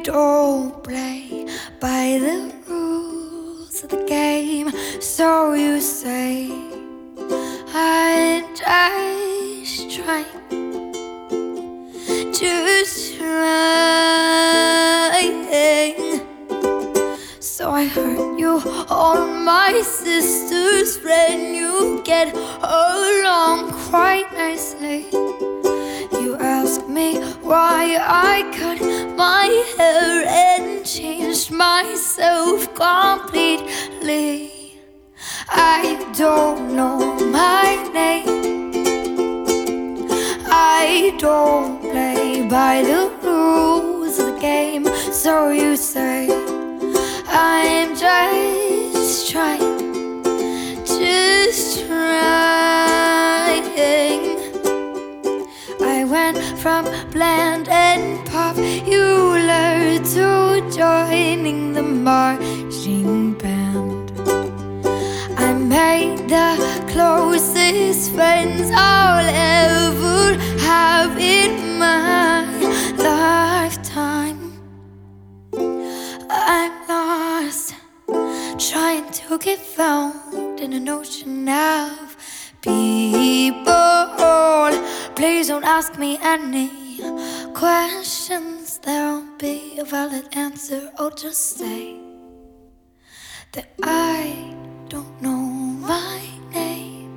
don't play by the rules of the game, so you say. I'm just trying, so I heard you on my sister's friend. You get along quite nicely. You ask me why I cut my hair and changed myself completely. I don't know my name, I don't play by the rules of the game, so you say. I'm just trying, I went from bland and popular to joining the marching band. I made the closest friends I'll ever have in my lifetime. I'm lost, trying to get found in an ocean of people. Please don't ask me any questions, there won't be a valid answer. I'll just say that I don't know my name,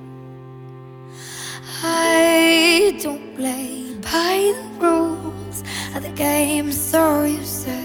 I don't play by the rules of the game, so you say.